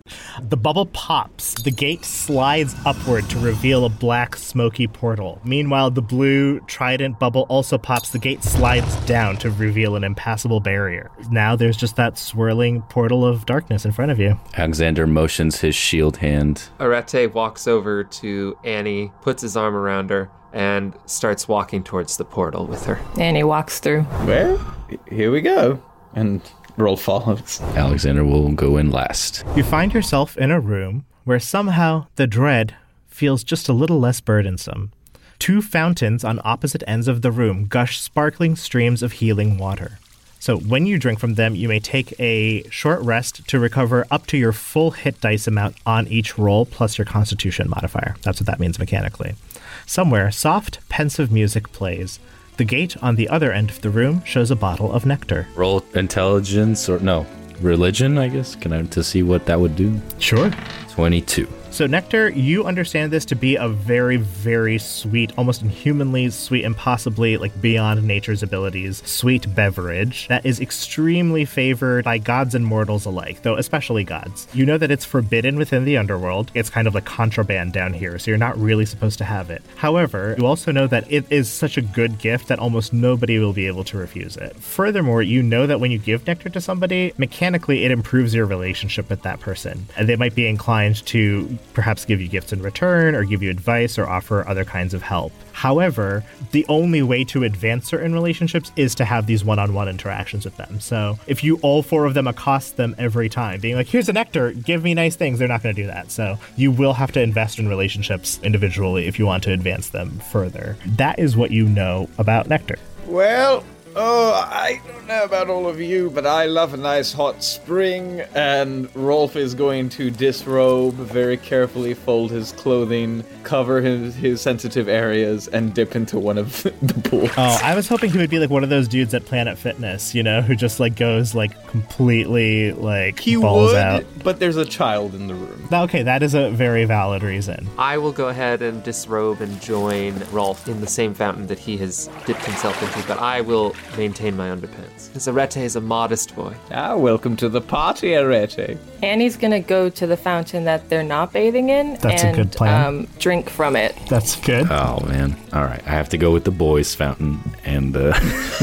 S8: The bubble pops. The gate slides upward to reveal a black, smoky portal. Meanwhile, the blue trident bubble also pops. The gate slides down to reveal an impassable barrier. Now there's just that swirling portal of darkness in front of you.
S11: Alexander motions his shield hand.
S9: Arete walks over to Annie, puts his arm around her, and starts walking towards the portal with her.
S3: Annie walks through.
S10: Well, here we go. And Rolf follows.
S11: Alexander will go in last.
S8: You find yourself in a room where somehow the dread feels just a little less burdensome. Two fountains on opposite ends of the room gush sparkling streams of healing water. So when you drink from them, you may take a short rest to recover up to your full hit dice amount on each roll, plus your constitution modifier. That's what that means mechanically. Somewhere, soft, pensive music plays. The gate on the other end of the room shows a bottle of nectar.
S11: Roll intelligence or no, religion, I guess, can I to see what that would do?
S8: Sure.
S11: twenty-two.
S8: So nectar, you understand this to be a very, very sweet, almost inhumanly sweet, impossibly like beyond nature's abilities, sweet beverage that is extremely favored by gods and mortals alike, though especially gods. You know that it's forbidden within the underworld. It's kind of like contraband down here, so you're not really supposed to have it. However, you also know that it is such a good gift that almost nobody will be able to refuse it. Furthermore, you know that when you give nectar to somebody, mechanically it improves your relationship with that person, and they might be inclined to perhaps give you gifts in return or give you advice or offer other kinds of help. However, the only way to advance certain relationships is to have these one-on-one interactions with them. So if you all four of them accost them every time, being like, here's a nectar, give me nice things, they're not going to do that. So you will have to invest in relationships individually if you want to advance them further. That is what you know about nectar.
S10: Well, oh, I don't know about all of you, but I love a nice hot spring, and Rolf is going to disrobe, very carefully fold his clothing, cover his, his sensitive areas, and dip into one of the pools.
S8: Oh, I was hoping he would be like one of those dudes at Planet Fitness, you know, who just like goes like completely like
S10: he
S8: balls
S10: would,
S8: out.
S10: But there's a child in the room.
S8: Okay, that is a very valid reason.
S9: I will go ahead and disrobe and join Rolf in the same fountain that he has dipped himself into, but I will maintain my underpants. Because Arete is a modest boy.
S10: Ah, welcome to the party, Arete.
S3: Annie's gonna go to the fountain that they're not bathing in
S8: That's
S3: and
S8: a good plan.
S3: Um, drink from it.
S8: That's good.
S11: Oh, man. All right. I have to go with the boys' fountain. And, uh...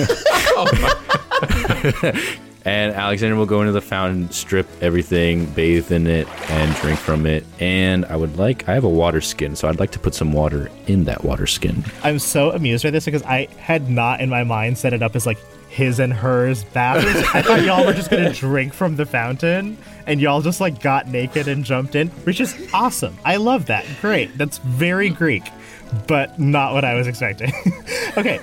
S11: And Alexander will go into the fountain, strip everything, bathe in it, and drink from it. And I would like, I have a water skin, so I'd like to put some water in that water skin.
S8: I'm so amused by this because I had not in my mind set it up as like his and hers bathrooms. I thought y'all were just going to drink from the fountain and y'all just like got naked and jumped in, which is awesome. I love that. Great. That's very Greek, but not what I was expecting. Okay,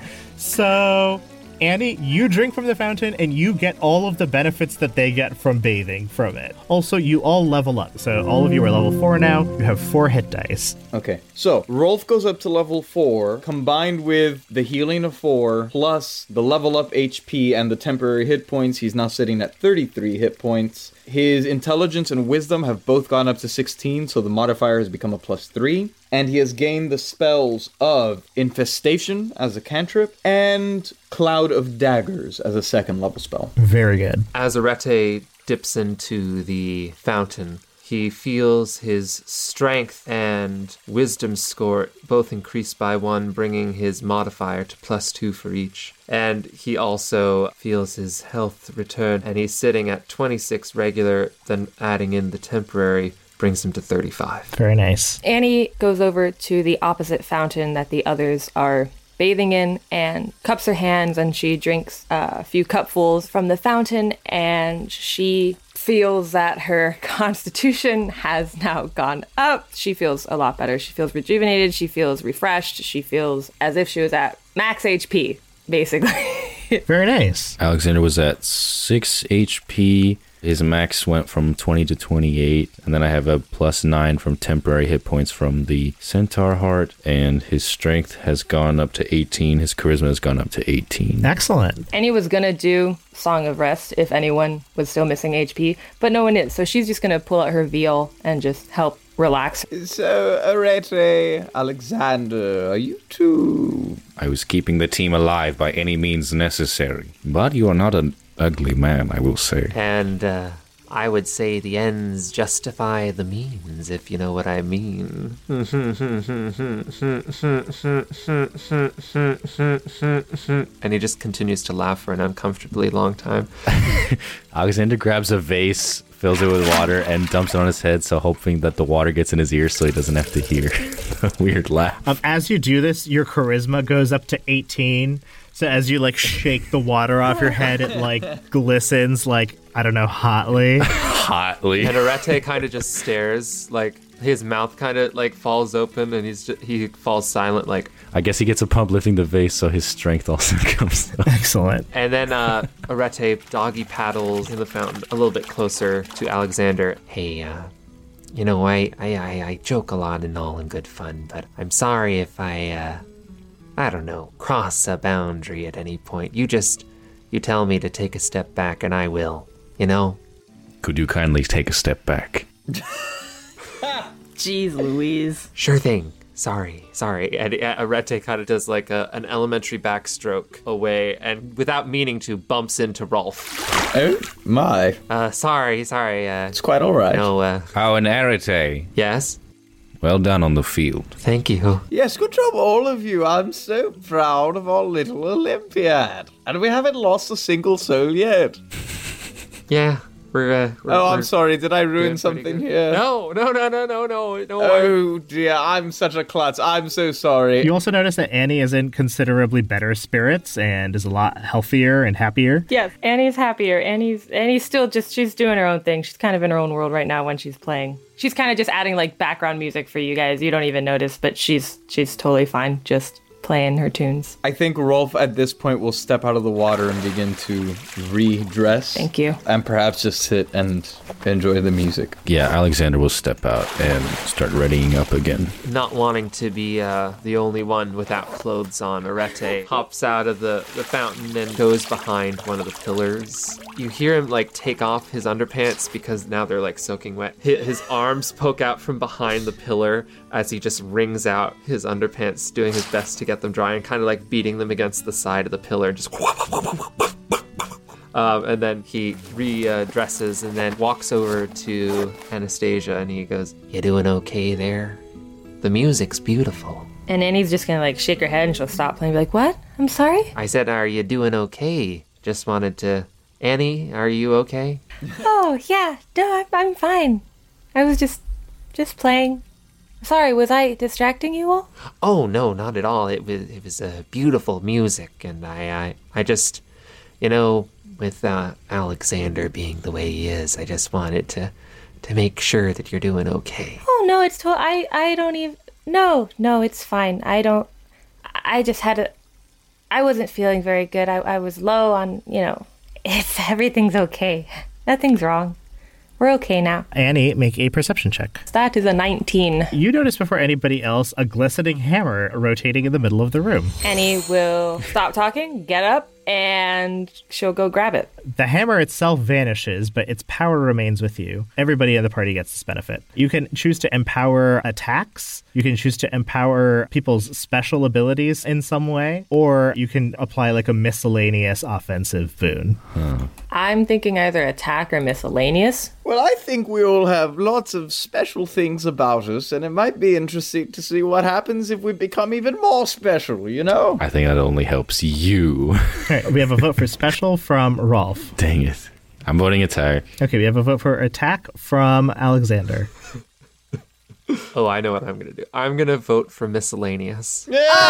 S8: so Annie, you drink from the fountain and you get all of the benefits that they get from bathing from it. Also, you all level up. So all of you are level four now. You have four hit dice.
S10: Okay, so Rolf goes up to level four, combined with the healing of four, plus the level up H P and the temporary hit points. He's now sitting at thirty-three hit points. His intelligence and wisdom have both gone up to sixteen, so the modifier has become a plus three. And he has gained the spells of Infestation as a cantrip and Cloud of Daggers as a second level spell.
S8: Very good.
S9: As Arete dips into the fountain, he feels his strength and wisdom score both increase by one, bringing his modifier to plus two for each. And he also feels his health return, and he's sitting at twenty-six regular, then adding in the temporary brings him to thirty-five.
S8: Very nice.
S3: Annie goes over to the opposite fountain that the others are bathing in and cups her hands, and she drinks uh, a few cupfuls from the fountain, and she feels that her constitution has now gone up. She feels a lot better. She feels rejuvenated. She feels refreshed. She feels as if she was at max H P, basically.
S8: Very nice.
S11: Alexander was at six H P. His max went from twenty to twenty-eight, and then I have a plus nine from temporary hit points from the Centaur Heart, and his strength has gone up to eighteen. His charisma has gone up to eighteen.
S8: Excellent.
S3: Annie was gonna do Song of Rest if anyone was still missing H P, but no one is, so she's just gonna pull out her viol and just help relax.
S10: So, Arete, Alexander, are you two?
S11: I was keeping the team alive by any means necessary, but you are not an ugly man, I will say.
S9: And uh, I would say the ends justify the means, if you know what I mean. And he just continues to laugh for an uncomfortably long time.
S11: Alexander grabs a vase, fills it with water, and dumps it on his head, so hoping that the water gets in his ears so he doesn't have to hear a weird laugh.
S8: Um, as you do this, your charisma goes up to eighteen. So as you, like, shake the water off your head, it, like, glistens, like, I don't know, hotly.
S11: Hotly.
S9: And Arete kind of just stares, like, his mouth kind of, like, falls open, and he's just, he falls silent, like...
S11: I guess he gets a pump lifting the vase, so his strength also comes up.
S8: Excellent.
S9: And then uh, Arete doggy paddles in the fountain a little bit closer to Alexander. Hey, uh, you know, I, I, I, I joke a lot and all in good fun, but I'm sorry if I, uh... I don't know, cross a boundary at any point. You just, you tell me to take a step back and I will, you know?
S11: Could you kindly take a step back?
S14: Jeez Louise.
S9: Sure thing. Sorry, sorry. And Arete kind of does like a, an elementary backstroke away and without meaning to bumps into Rolf.
S10: Oh, my.
S9: Uh, sorry, sorry. Uh,
S10: it's quite all right.
S9: No, uh...
S11: Oh, an Arete.
S9: Yes?
S11: Well done on the field.
S9: Thank you.
S10: Yes, good job, all of you. I'm so proud of our little Olympiad. And we haven't lost a single soul yet.
S9: Yeah, we're... Uh, we're
S10: oh,
S9: we're
S10: I'm sorry. Did I ruin something here?
S9: No, no, no, no, no, no. no
S10: oh, dear. I'm such a klutz. I'm so sorry.
S8: You also notice that Annie is in considerably better spirits and is a lot healthier and happier.
S3: Yes, Annie's happier. Annie's Annie's still just, she's doing her own thing. She's kind of in her own world right now when she's playing. She's kind of just adding like background music for you guys. You don't even notice, but she's she's totally fine just playing her tunes.
S10: I think Rolf at this point will step out of the water and begin to redress.
S3: Thank you.
S10: And perhaps just sit and enjoy the music.
S11: Yeah, Alexander will step out and start readying up again.
S9: Not wanting to be uh, the only one without clothes on, Arete hops out of the, the fountain and goes behind one of the pillars. You hear him like take off his underpants because now they're like soaking wet. His arms poke out from behind the pillar as he just wrings out his underpants, doing his best to get them dry and kind of like beating them against the side of the pillar. Just um, and then he re-dresses and then walks over to Anastasia and he goes, "You doing okay there? The music's beautiful."
S3: And Annie's just gonna like shake her head and she'll stop playing and be like, "What? I'm sorry?"
S9: I said, "Are you doing okay?" Just wanted to... Annie, are you okay?
S12: Oh, yeah. No, I'm, I'm fine. I was just, just playing. Sorry, was I distracting you all?
S9: Oh, no, not at all. It was it was a uh, beautiful music, and I, I, I just, you know, with uh, Alexander being the way he is, I just wanted to, to make sure that you're doing okay.
S12: Oh, no, it's to- I, I don't even... No, no, it's fine. I don't... I just had a... I wasn't feeling very good. I, I was low on, you know... It's... Everything's okay. Nothing's wrong. We're okay now.
S8: Annie, make a perception check.
S3: That is a nineteen.
S8: You notice before anybody else a glistening hammer rotating in the middle of the room.
S3: Annie will stop talking, get up, and she'll go grab it.
S8: The hammer itself vanishes, but its power remains with you. Everybody in the party gets this benefit. You can choose to empower attacks. You can choose to empower people's special abilities in some way, or you can apply like a miscellaneous offensive boon.
S11: Huh.
S3: I'm thinking either attack or miscellaneous.
S10: Well, I think we all have lots of special things about us, and it might be interesting to see what happens if we become even more special, you know?
S11: I think that only helps you.
S8: All right, we have a vote for special from Rolf.
S11: Dang it. I'm voting attack.
S8: Okay, we have a vote for attack from Alexander.
S9: Oh, I know what I'm going to do. I'm going to vote for miscellaneous.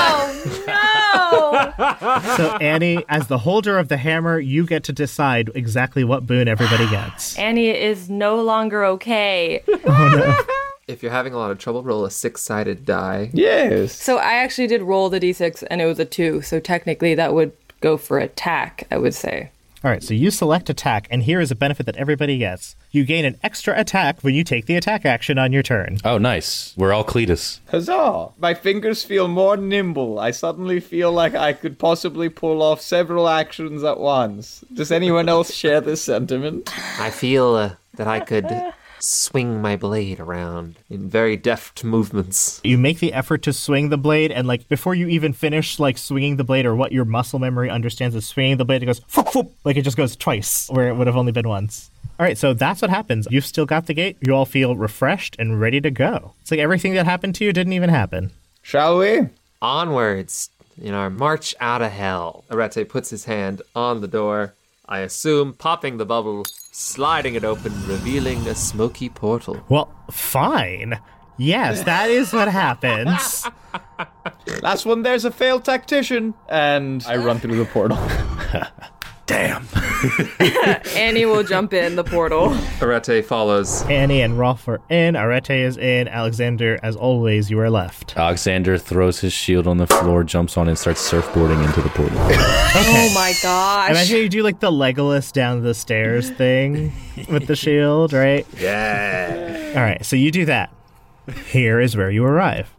S12: Oh, no!
S8: So, Annie, as the holder of the hammer, you get to decide exactly what boon everybody gets.
S3: Annie is no longer okay.
S8: Oh, no.
S9: If you're having a lot of trouble, roll a six-sided die.
S10: Yes.
S3: So I actually did roll the d six, and it was a two, so technically that would go for attack, I would say.
S8: All right, so you select attack, and here is a benefit that everybody gets. You gain an extra attack when you take the attack action on your turn.
S11: Oh, nice. We're all Cletus.
S10: Huzzah! My fingers feel more nimble. I suddenly feel like I could possibly pull off several actions at once. Does anyone else share this sentiment?
S9: I feel uh, that I could swing my blade around in very deft movements.
S8: You make the effort to swing the blade, and like before you even finish like swinging the blade, or what your muscle memory understands as swinging the blade, it goes foop, foop, like it just goes twice where it would have only been once. All right, so that's what happens. You've still got the gate. You all feel refreshed and ready to go. It's like everything that happened to you didn't even happen.
S10: Shall we?
S9: Onwards in our march out of hell. Arete puts his hand on the door, I assume, popping the bubble, sliding it open, revealing a smoky portal.
S8: Well, fine. Yes, that is what happens.
S10: Last one, there's a failed tactician. And I run through the portal.
S11: Damn.
S3: Annie will jump in the portal.
S9: Arete follows.
S8: Annie and Rolf are in. Arete is in. Alexander, as always, you are left.
S11: Alexander throws his shield on the floor, jumps on, and starts surfboarding into the portal.
S8: Okay.
S3: Oh my gosh.
S8: Imagine you do like the Legolas down the stairs thing with the shield, right?
S11: Yeah.
S8: All right, so you do that. Here is where you arrive.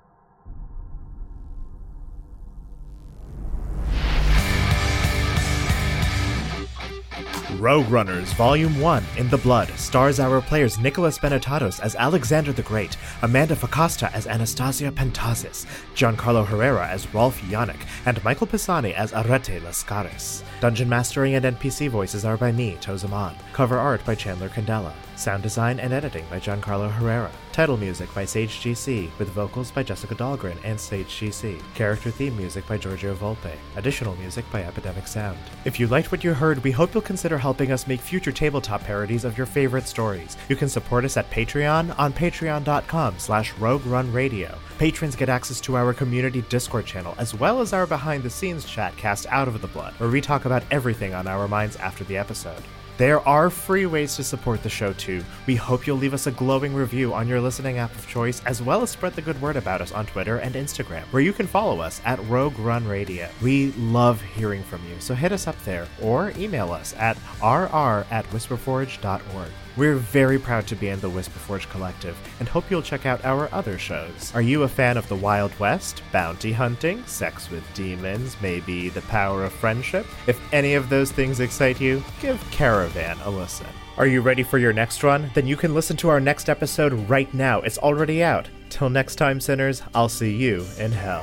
S8: Rogue Runners Volume one, In the Blood, stars our players Nicholas Benetatos as Alexander the Great, Amanda Facasta as Anastasia Pentazis, Giancarlo Herrera as Rolf Yannick, and Michael Pisani as Arete Lascaris. Dungeon mastering and N P C voices are by me, Tozamon. Cover art by Chandler Candela. Sound design and editing by Giancarlo Herrera. Title music by Sage G C, with vocals by Jessica Dahlgren and Sage G C. Character theme music by Giorgio Volpe. Additional music by Epidemic Sound. If you liked what you heard, we hope you'll consider helping us make future tabletop parodies of your favorite stories. You can support us at Patreon on patreon.com slash Rogue Run Radio. Patrons get access to our community Discord channel, as well as our behind-the-scenes chat cast Out of the Blood, where we talk about everything on our minds after the episode. There are free ways to support the show too. We hope you'll leave us a glowing review on your listening app of choice, as well as spread the good word about us on Twitter and Instagram, where you can follow us at Rogue Run Radio. We love hearing from you, so hit us up there or email us at r r at whisperforge dot org. We're very proud to be in the Whisperforge Collective and hope you'll check out our other shows. Are you a fan of the Wild West, bounty hunting, sex with demons, maybe the power of friendship? If any of those things excite you, give Caravan a listen. Are you ready for your next run? Then you can listen to our next episode right now. It's already out. Till next time, sinners, I'll see you in hell.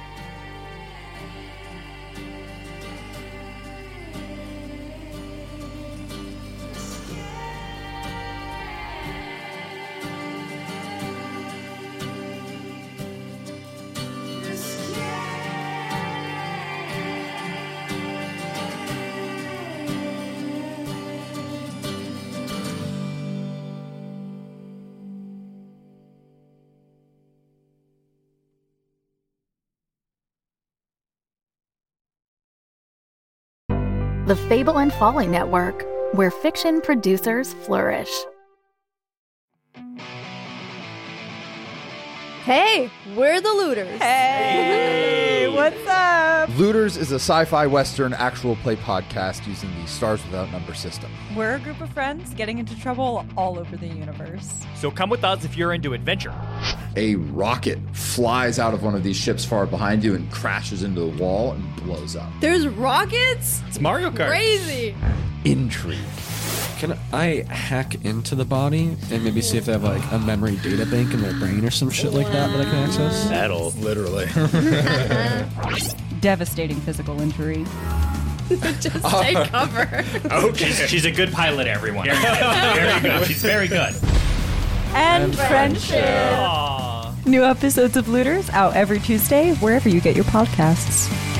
S2: The Fable and Folly Network, where fiction producers flourish.
S14: Hey, we're the Looters.
S4: Hey, what's up?
S5: Looters is a sci-fi western actual play podcast using the Stars Without Number system.
S4: We're a group of friends getting into trouble all over the universe.
S6: So come with us if you're into adventure.
S5: A rocket flies out of one of these ships far behind you and crashes into the wall and blows up.
S14: There's rockets?
S6: It's Mario Kart.
S14: Crazy.
S5: Intrigue.
S7: Can I hack into the body and maybe see if they have like a memory data bank in their brain or some shit like that that I can access?
S11: That'll literally.
S4: Devastating physical injury.
S14: Just take cover.
S6: Okay. She's, she's a good pilot, everyone. Very good. Very good. She's very good.
S4: And,
S7: And
S4: friendship.
S6: Aww.
S4: New episodes of Looters out every Tuesday, wherever you get your podcasts.